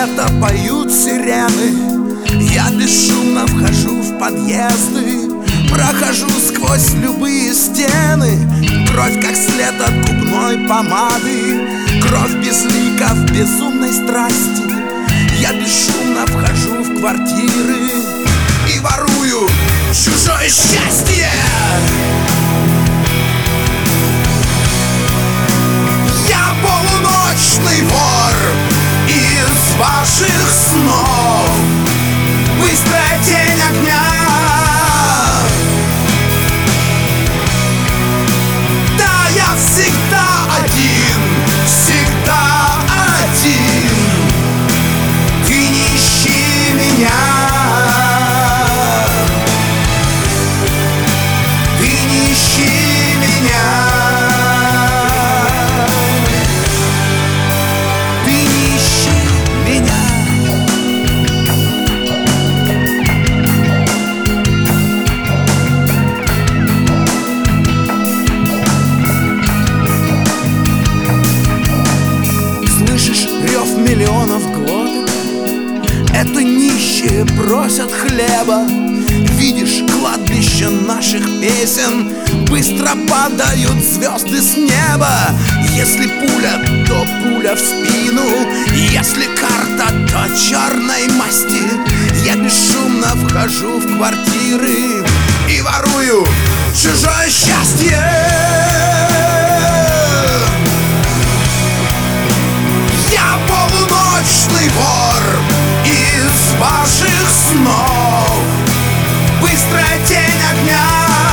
лета поют сирены, я бесшумно вхожу в подъезды, прохожу сквозь любые стены. Кровь как след от губной помады, кровь безлика в безумной страсти. Я бесшумно вхожу в квартиры и ворую чужое счастье. Я полуночный вор из ваших снов, быстрая тень огня. Да, я всегда один, всегда один. Ты не ищи меня, ты не ищи меня, ты не ищи меня. Слышишь рев миллионов глоток? Это нищие просят хлеба. Видишь кладбище наших песен, быстро падают звезды с неба. Если пуля, то пуля в спину, если карта, то черной масти. Я бесшумно вхожу в квартиры и ворую чужое счастье. Я полуночный вор из ваших снов, быстрая тень огня.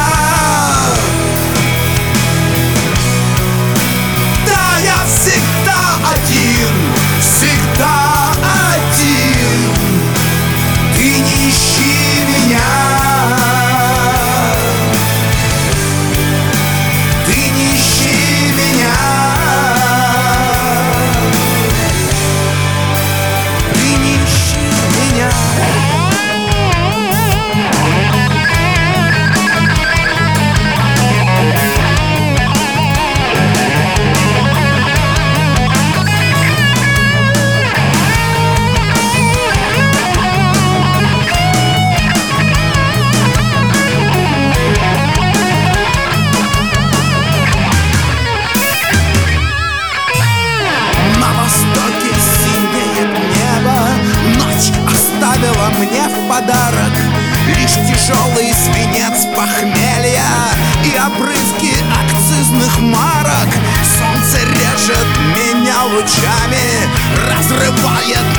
Да, я всегда один, всегда один. Ты не ищи меня, ты не ищи меня, ты не ищи меня. Мне в подарок лишь тяжелый свинец похмелья и обрывки акцизных марок. Солнце режет меня лучами, разрывает